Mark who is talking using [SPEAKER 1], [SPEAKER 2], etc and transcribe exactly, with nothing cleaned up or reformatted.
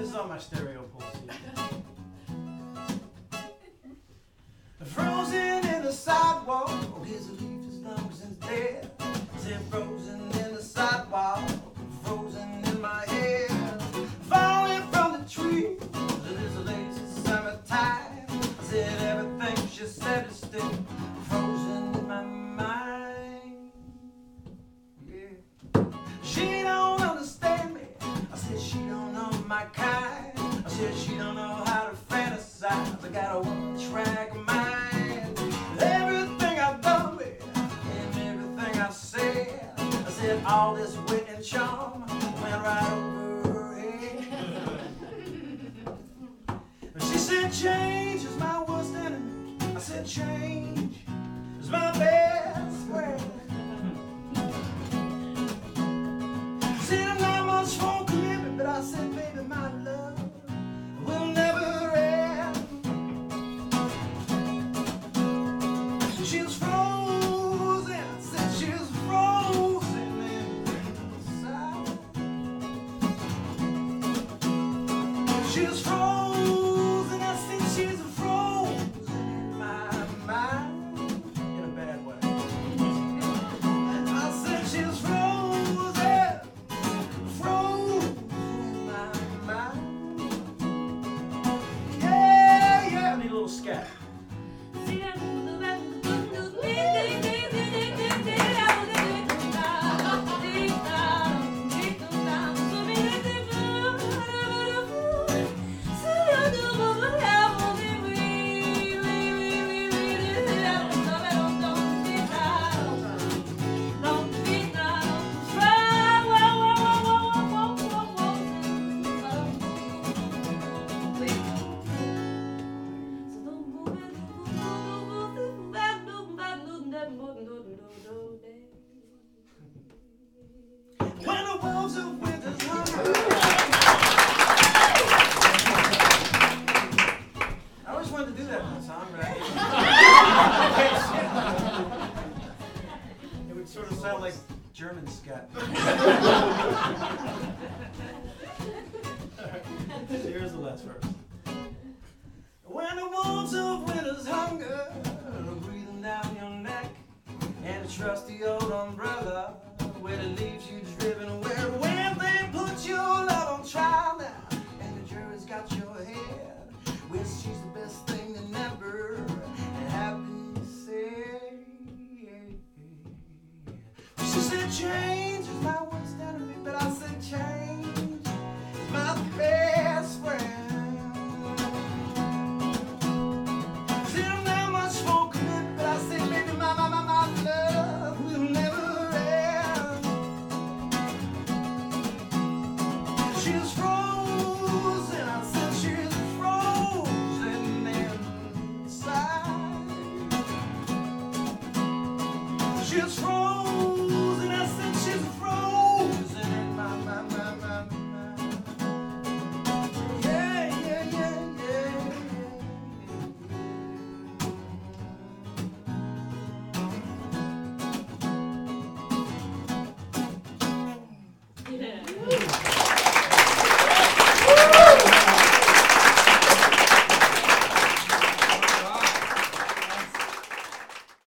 [SPEAKER 1] This is on my stereo pole C D. Frozen in the sidewalk, oh, his leaf is long since dead. Said frozen in the sidewalk, frozen in my head. Falling from the tree, it is a lazy summertime. I said everything she said is still frozen in my mind. Yeah. She don't understand me. I said she don't know my kind. I said she don't know how to fantasize. I got a one-track mind. Everything I've done with and everything I've said, I said all this wit and charm went right over her head. She said change is my worst enemy. I said change is my best friend. Said I'm not much for commitment, but I said baby my love will never end. She was frozen. I said she was frozen inside. She was frozen. I said she's frozen in my mind. In a bad way. I said she was frozen. Frozen in my mind. Yeah, yeah. I need a little scat. When the wolves of winter's hunger. I always wanted to do that in that song, but I it would sort of sound like German scat. Here's the last verse. When the wolves of winter's hunger are breathing down your neck, and a trusty old